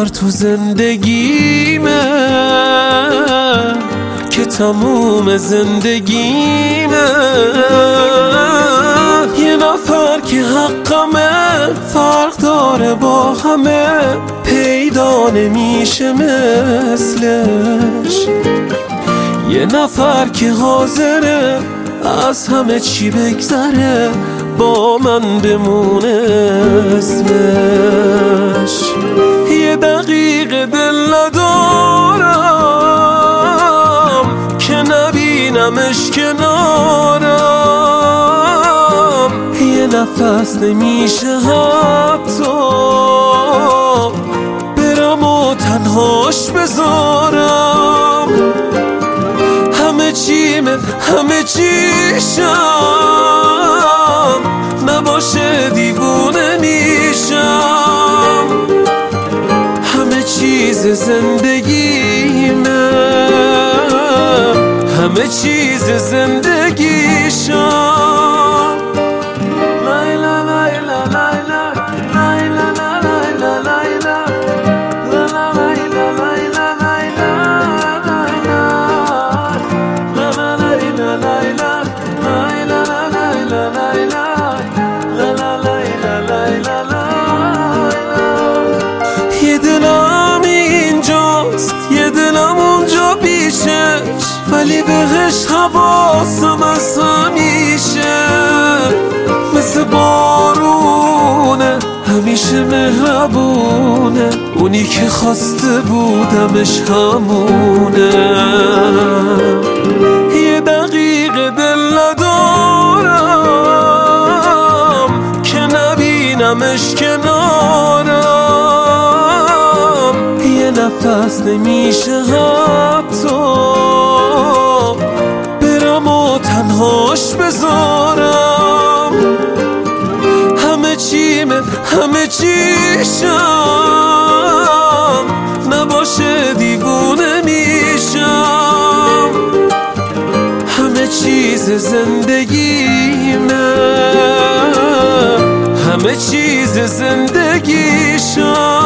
نفر تو زندگیمه که تموم زندگیمه، یه نفر که حقمه فرق داره با همه، پیدا نمیشه مثلش. یه نفر که حاضره از همه چی بگذره، با من بمونه اسمش. یه دقیقه دل ندارم که نبینمش کنارم، یه نفس نمیشه حتی برم و تنهاش بذارم. همه چیشم نباشه دیوونه میشم، همه چیز زندگیمه، همه چیز زندگیشم. لیلا لیلا لیلا لیلا لیلا لیلا یه دلم اینجاست، یه دلم اونجا پیشش، ولی بهش حواسم از همیشه. مثل بارونه همیشه مهربونه، اونی که خواسته بودمش همونه. یه دقیقه دل ندارم که نبینمش کنارم، یه نفس نمیشه حتی برم و تنهاش بذارم. همه چیشم نباشه دیوونه میشم، همه چیز زندگیمه، همه چیز زندگیشم.